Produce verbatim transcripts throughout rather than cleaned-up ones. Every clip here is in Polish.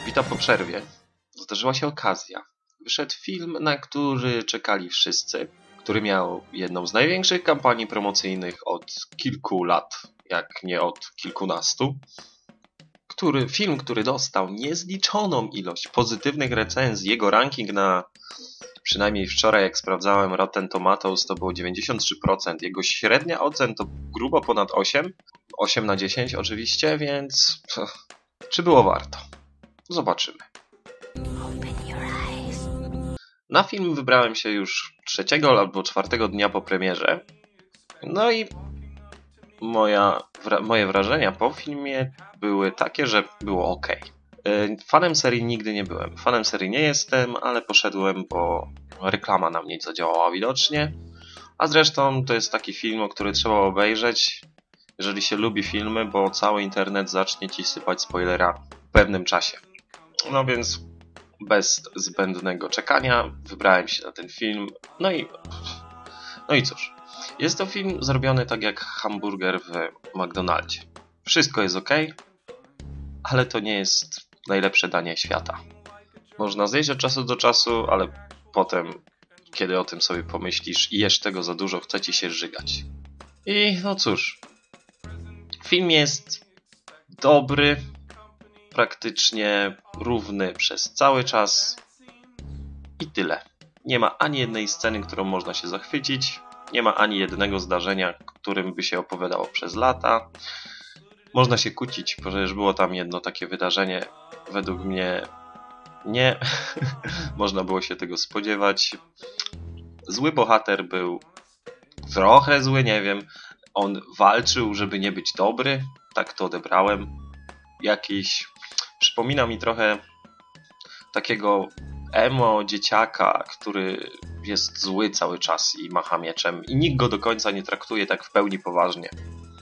Witam po przerwie. Zdarzyła się okazja. Wyszedł film, na który czekali wszyscy, który miał jedną z największych kampanii promocyjnych od kilku lat, jak nie od kilkunastu. Który, film, który dostał niezliczoną ilość pozytywnych recenzji. Jego ranking na, przynajmniej wczoraj jak sprawdzałem, Rotten Tomatoes to było dziewięćdziesiąt trzy procent. Jego średnia ocen to grubo ponad osiem. osiem na dziesięć oczywiście, więc pff, czy było warto? Zobaczymy. Na film wybrałem się już trzeciego albo czwartego dnia po premierze. No i moja, wra- moje wrażenia po filmie były takie, że było ok. Fanem serii nigdy nie byłem. Fanem serii nie jestem, ale poszedłem, bo reklama na mnie zadziałała widocznie. A zresztą to jest taki film, o który trzeba obejrzeć, jeżeli się lubi filmy, bo cały internet zacznie ci sypać spoilera w pewnym czasie. No więc bez zbędnego czekania wybrałem się na ten film. No i, no i cóż. Jest to film zrobiony tak jak hamburger w McDonaldzie. Wszystko jest ok, ale to nie jest najlepsze danie świata. Można zjeść od czasu do czasu, ale potem, kiedy o tym sobie pomyślisz i jesz tego za dużo, chce ci się żygać. I no cóż. Film jest dobry, praktycznie równy przez cały czas i tyle. Nie ma ani jednej sceny, którą można się zachwycić, nie ma ani jednego zdarzenia, którym by się opowiadało przez lata. Można się kłócić, ponieważ było tam jedno takie wydarzenie, według mnie nie można było się tego spodziewać. Zły bohater był trochę zły, nie wiem. On walczył, żeby nie być dobry, tak to odebrałem. Jakiś przypomina mi trochę takiego emo dzieciaka, który jest zły cały czas i macha mieczem i nikt go do końca nie traktuje tak w pełni poważnie.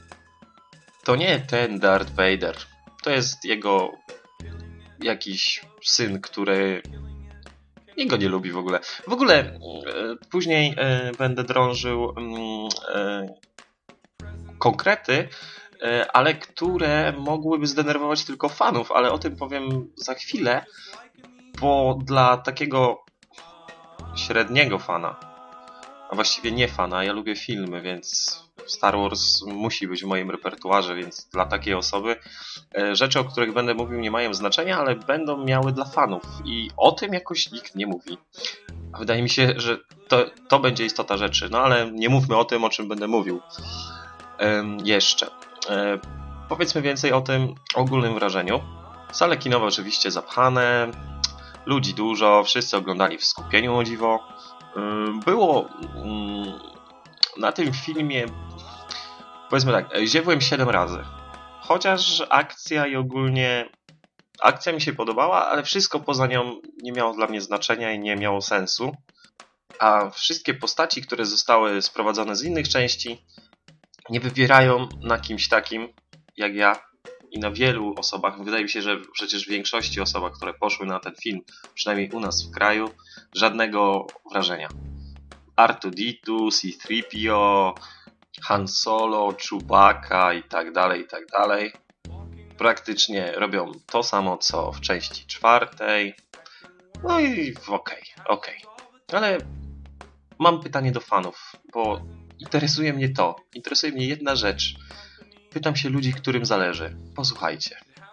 To nie ten Darth Vader. To jest jego jakiś syn, który nikt go nie lubi w ogóle. W ogóle e, później e, będę drążył e, konkrety, ale które mogłyby zdenerwować tylko fanów, ale o tym powiem za chwilę, bo dla takiego średniego fana, a właściwie nie fana, ja lubię filmy, więc Star Wars musi być w moim repertuarze, więc dla takiej osoby rzeczy, o których będę mówił, nie mają znaczenia, ale będą miały dla fanów i o tym jakoś nikt nie mówi. A wydaje mi się, że to, to będzie istota rzeczy, no ale nie mówmy o tym, o czym będę mówił um, jeszcze. E, powiedzmy więcej o tym ogólnym wrażeniu. Sale kinowe oczywiście zapchane, ludzi dużo, wszyscy oglądali w skupieniu, o dziwo. E, było mm, na tym filmie, powiedzmy tak, ziewłem siedem razy. Chociaż akcja i ogólnie akcja mi się podobała, ale wszystko poza nią nie miało dla mnie znaczenia i nie miało sensu. A wszystkie postaci, które zostały sprowadzone z innych części, nie wybierają na kimś takim jak ja i na wielu osobach. Wydaje mi się, że przecież w większości osobach, które poszły na ten film, przynajmniej u nas w kraju, żadnego wrażenia. R dwa D dwa, C trzy P O, Han Solo, Chewbacca i tak dalej, i tak dalej. Praktycznie robią to samo, co w części czwartej. No i okej, okej. Ale mam pytanie do fanów, bo interesuje mnie to. Interesuje mnie jedna rzecz. Pytam się ludzi, którym zależy. Posłuchajcie.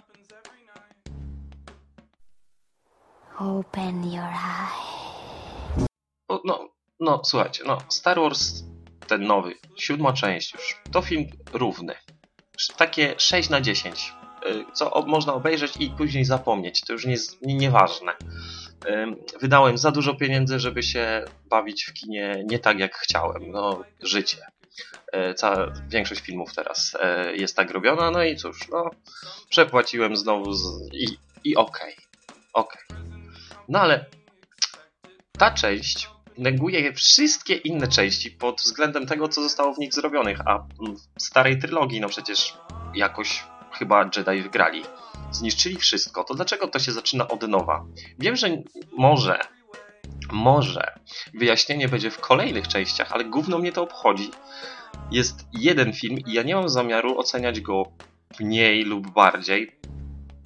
Open your eyes. O, no, no, słuchajcie, no, Star Wars, ten nowy, siódma część już, to film równy. Takie sześć na dziesięć. Co o, można obejrzeć i później zapomnieć. To już nie jest nie, nieważne. Wydałem za dużo pieniędzy, żeby się bawić w kinie nie tak jak chciałem. No, życie. Cała, większość filmów teraz jest tak robiona, no i cóż, no, przepłaciłem znowu z, i, i okej, okej. No ale ta część neguje wszystkie inne części pod względem tego, co zostało w nich zrobionych, a w starej trylogii, no przecież jakoś chyba Jedi wygrali. Zniszczyli wszystko, to dlaczego to się zaczyna od nowa? Wiem, że może, może wyjaśnienie będzie w kolejnych częściach, ale gówno mnie to obchodzi. Jest jeden film i ja nie mam zamiaru oceniać go mniej lub bardziej.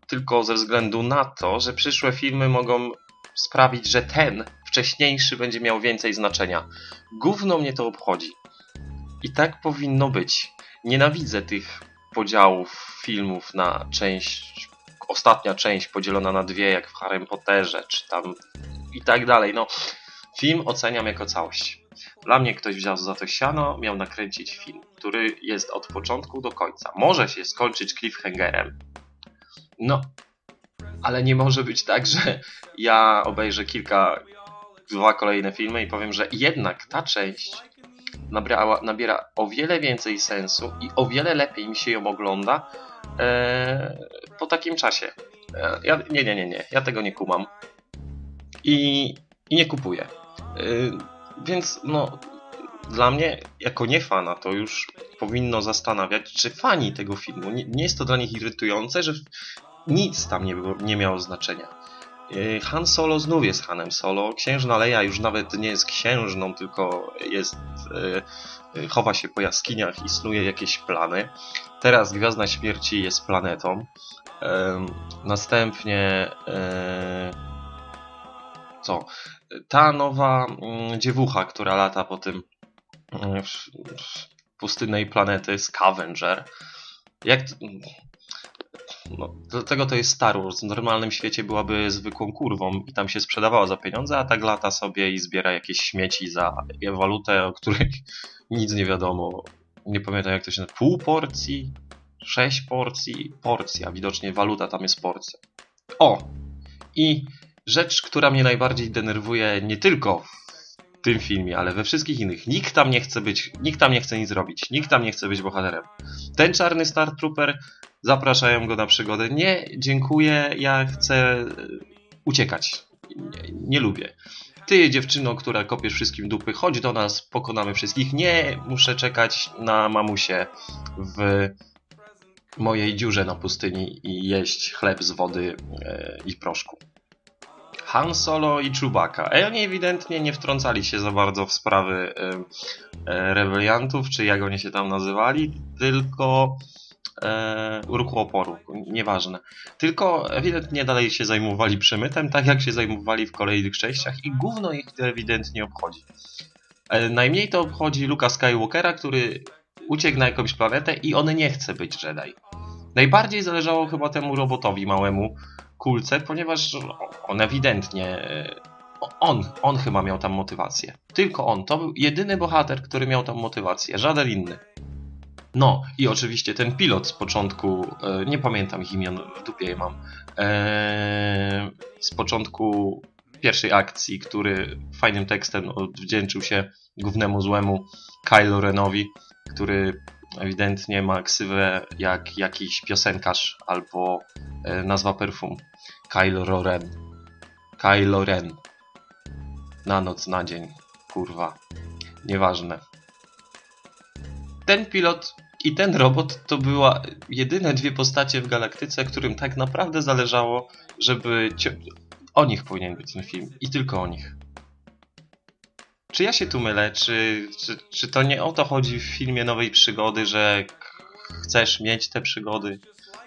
tylko ze względu na to, że przyszłe filmy mogą sprawić, że ten wcześniejszy będzie miał więcej znaczenia. Gówno mnie to obchodzi. I tak powinno być. Nienawidzę tych podziałów filmów na część, ostatnia część podzielona na dwie, jak w Harrym Potterze, czy tam i tak dalej. No, film oceniam jako całość. Dla mnie ktoś wziął za to siano, miał nakręcić film, który jest od początku do końca. Może się skończyć cliffhangerem. No, ale nie może być tak, że ja obejrzę kilka, dwa kolejne filmy i powiem, że jednak ta część nabrała, nabiera o wiele więcej sensu i o wiele lepiej mi się ją ogląda e, po takim czasie. E, ja, nie, nie, nie, nie. Ja tego nie kumam. I, i nie kupuję. E, więc no, dla mnie, jako nie fana, to już powinno zastanawiać, czy fani tego filmu, nie, nie jest to dla nich irytujące, że nic tam nie, było, nie miało znaczenia. Han Solo znów jest Hanem Solo. Księżna Leia już nawet nie jest księżną, tylko jest yy, chowa się po jaskiniach i snuje jakieś plany. Teraz Gwiazda Śmierci jest planetą. Yy, następnie yy, co? Ta nowa yy, dziewucha, która lata po tym yy, pustynnej planety, Scavenger. Jak to... No, dlatego to jest Star Wars. W normalnym świecie byłaby zwykłą kurwą i tam się sprzedawała za pieniądze, a tak lata sobie i zbiera jakieś śmieci za walutę, o której nic nie wiadomo. Nie pamiętam jak to się nazywa. Pół porcji? Sześć porcji? Porcja. Widocznie waluta tam jest porcja. O! I rzecz, która mnie najbardziej denerwuje nie tylko w tym filmie, ale we wszystkich innych. Nikt tam nie chce być, nikt tam nie chce nic robić. Nikt tam nie chce być bohaterem. Ten czarny Star Trooper, zapraszają go na przygodę. Nie, dziękuję, ja chcę uciekać. Nie, nie lubię. Ty, dziewczyno, która kopiesz wszystkim dupy, chodź do nas, pokonamy wszystkich. Nie, muszę czekać na mamusię w mojej dziurze na pustyni i jeść chleb z wody e, i proszku. Han Solo i Chewbacca. E, oni ewidentnie nie wtrącali się za bardzo w sprawy e, e, rebeliantów, czy jak oni się tam nazywali, tylko e, ruchu oporu. Nieważne. Tylko ewidentnie dalej się zajmowali przemytem, tak jak się zajmowali w kolejnych częściach i gówno ich to ewidentnie obchodzi. E, najmniej to obchodzi Luka Skywalkera, który uciekł na jakąś planetę i on nie chce być Jedi. Najbardziej zależało chyba temu robotowi małemu, kulce, ponieważ on ewidentnie, on, on chyba miał tam motywację. Tylko on. To był jedyny bohater, który miał tam motywację. Żaden inny. No i oczywiście ten pilot z początku, nie pamiętam ich imion, w dupie je mam, z początku pierwszej akcji, który fajnym tekstem odwdzięczył się gównemu złemu Kylo Renowi, który ewidentnie ma ksywę jak jakiś piosenkarz albo e, nazwa perfum. Kylo Ren. Kylo Ren. Na noc, na dzień. Kurwa. Nieważne. Ten pilot i ten robot to była jedyne dwie postacie w galaktyce, którym tak naprawdę zależało, żeby... O nich powinien być ten film. I tylko o nich. Czy ja się tu mylę? Czy, czy, czy to nie o to chodzi w filmie Nowej Przygody, że chcesz mieć te przygody?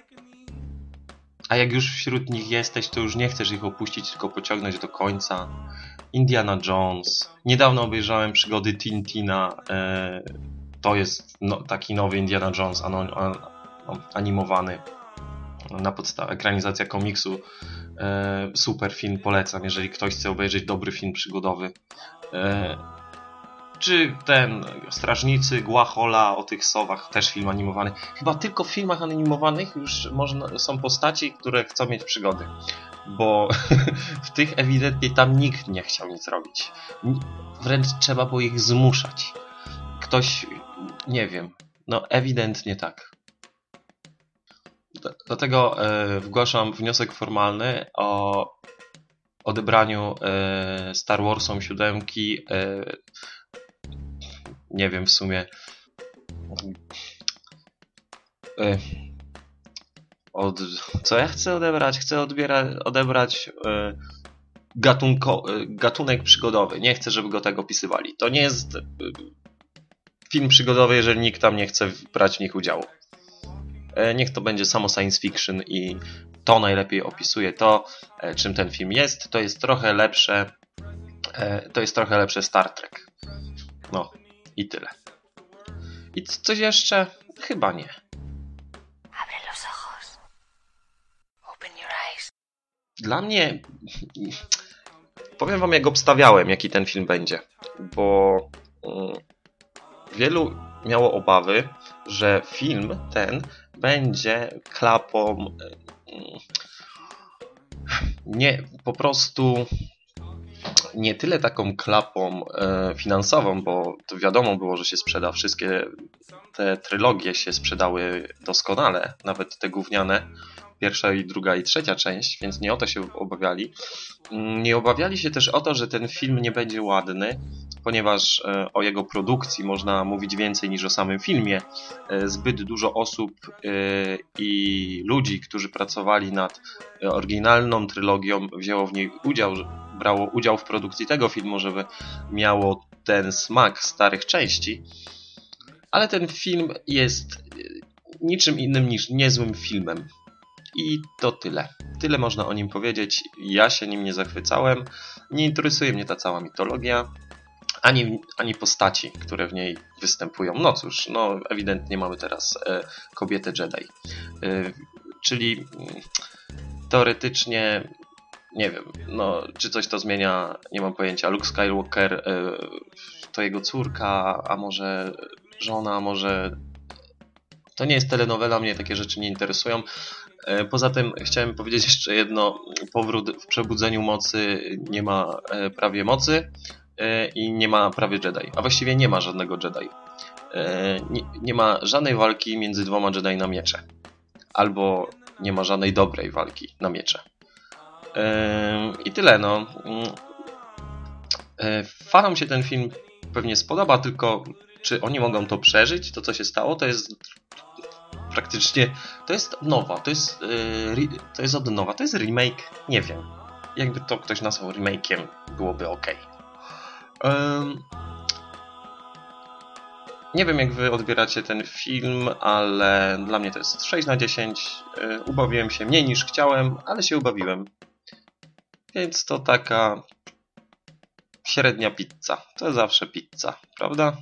A jak już wśród nich jesteś, to już nie chcesz ich opuścić, tylko pociągnąć do końca. Indiana Jones. Niedawno obejrzałem przygody Tintina. E, to jest no, taki nowy Indiana Jones an, an, animowany. Na podstawie ekranizacja komiksu. E, super film, polecam, jeżeli ktoś chce obejrzeć dobry film przygodowy. E, czy ten Strażnicy Guachola o tych sowach, też film animowany. Chyba tylko w filmach animowanych już można, są postaci, które chcą mieć przygody. Bo w tych ewidentnie tam nikt nie chciał nic robić. Wręcz trzeba było ich zmuszać. Ktoś, nie wiem, no ewidentnie tak. Dlatego e, zgłaszam wniosek formalny o odebraniu e, Star Warsom siódemki. E, nie wiem w sumie. E, od, co ja chcę odebrać? Chcę odbiera, odebrać e, gatunko, e, gatunek przygodowy. Nie chcę, żeby go tak opisywali. To nie jest e, film przygodowy, jeżeli nikt tam nie chce brać w nich udziału. Niech to będzie samo science fiction i to najlepiej opisuje to, czym ten film jest. To jest trochę lepsze, to jest trochę lepsze Star Trek. No i tyle. I coś jeszcze? Chyba nie. Abre los ojos. Open your eyes. Dla mnie, powiem wam jak obstawiałem, jaki ten film będzie, bo um, wielu miało obawy, że film ten będzie klapą, um, nie, po prostu nie tyle taką klapą e, finansową, bo to wiadomo było, że się sprzeda, wszystkie te trylogie się sprzedały doskonale, nawet te gówniane, pierwsza i druga i trzecia część, więc nie o to się obawiali. Nie obawiali się też o to, że ten film nie będzie ładny, ponieważ e, o jego produkcji można mówić więcej niż o samym filmie. E, zbyt dużo osób e, i ludzi, którzy pracowali nad oryginalną trylogią, wzięło w niej udział, brało udział w produkcji tego filmu, żeby miało ten smak starych części. Ale ten film jest niczym innym niż niezłym filmem. I to tyle. Tyle można o nim powiedzieć. Ja się nim nie zachwycałem. Nie interesuje mnie ta cała mitologia, ani, ani postaci, które w niej występują. No cóż, no ewidentnie mamy teraz e, kobietę Jedi. E, czyli teoretycznie, nie wiem, no czy coś to zmienia, nie mam pojęcia. Luke Skywalker e, to jego córka, a może żona, a może... To nie jest telenowela, mnie takie rzeczy nie interesują. Poza tym chciałem powiedzieć jeszcze jedno. Powrót w Przebudzeniu Mocy nie ma prawie mocy i nie ma prawie Jedi. A właściwie nie ma żadnego Jedi. Nie, nie ma żadnej walki między dwoma Jedi na miecze. Albo nie ma żadnej dobrej walki na miecze. I tyle, no. Fanom się ten film pewnie spodoba, tylko czy oni mogą to przeżyć, to co się stało, to jest praktycznie, to jest nowa, to jest, yy, to jest od nowa, to jest remake, nie wiem. Jakby to ktoś nazwał remake'iem, byłoby ok. Yy, nie wiem jak wy odbieracie ten film, ale dla mnie to jest sześć na dziesięć. Yy, ubawiłem się mniej niż chciałem, ale się ubawiłem. Więc to taka średnia pizza. To zawsze pizza, prawda?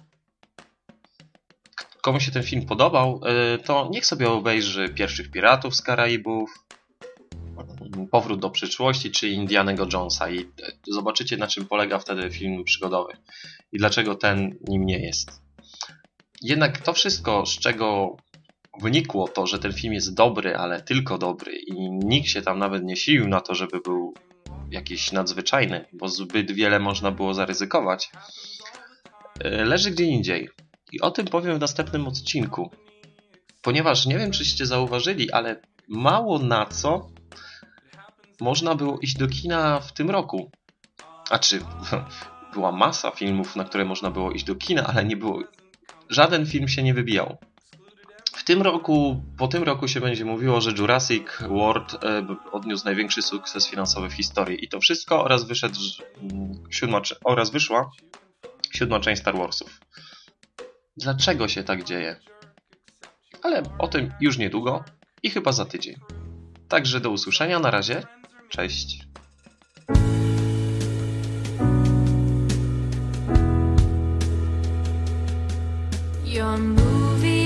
Komu się ten film podobał, to niech sobie obejrzy Pierwszych Piratów z Karaibów, Powrót do przyszłości czy Indianego Jonesa i zobaczycie, na czym polega wtedy film przygodowy i dlaczego ten nim nie jest. Jednak to wszystko, z czego wynikło to, że ten film jest dobry, ale tylko dobry i nikt się tam nawet nie silił na to, żeby był jakiś nadzwyczajny, bo zbyt wiele można było zaryzykować, leży gdzie indziej. I o tym powiem w następnym odcinku. Ponieważ nie wiem, czyście zauważyli, ale mało na co można było iść do kina w tym roku. A czy była masa filmów, na które można było iść do kina, ale nie było. Żaden film się nie wybijał. W tym roku, po tym roku się będzie mówiło, że Jurassic World odniósł największy sukces finansowy w historii. I to wszystko oraz wyszedł siódma, oraz wyszła siódma część Star Warsów. Dlaczego się tak dzieje? Ale o tym już niedługo i chyba za tydzień. Także do usłyszenia, na razie, cześć. Your movie